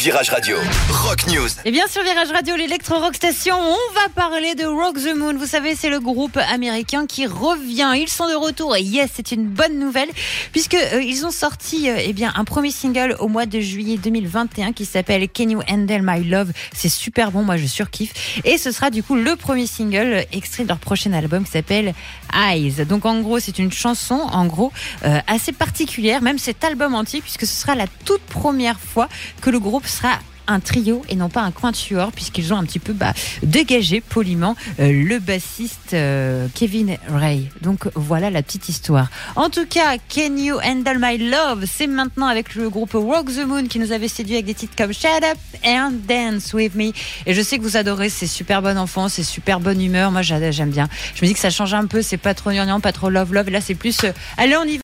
Virage Radio, Rock News. Et bien sur Virage Radio, l'électro-rock station, on va parler de Rock the Moon. Vous savez, c'est le groupe américain qui revient. Ils sont de retour et yes, c'est une bonne nouvelle puisque ils ont sorti un premier single au mois de juillet 2021 qui s'appelle Can You Handle My Love. C'est super bon, moi je surkiffe. Et ce sera du coup le premier single extrait de leur prochain album qui s'appelle Eyes. Donc en gros, c'est une chanson assez particulière, même cet album entier, puisque ce sera la toute première fois que le groupe sera un trio et non pas un quatuor, puisqu'ils ont un petit peu dégagé poliment le bassiste Kevin Ray. Donc voilà la petite histoire. En tout cas, Can You Handle My Love, c'est maintenant avec le groupe Rock the Moon qui nous avait séduit avec des titres comme Shut Up and Dance With Me. Et je sais que vous adorez, c'est super bon enfant, c'est super bonne humeur. Moi j'aime bien. Je me dis que ça change un peu, c'est pas trop gnangnan, pas trop love. Et là c'est plus allez on y va.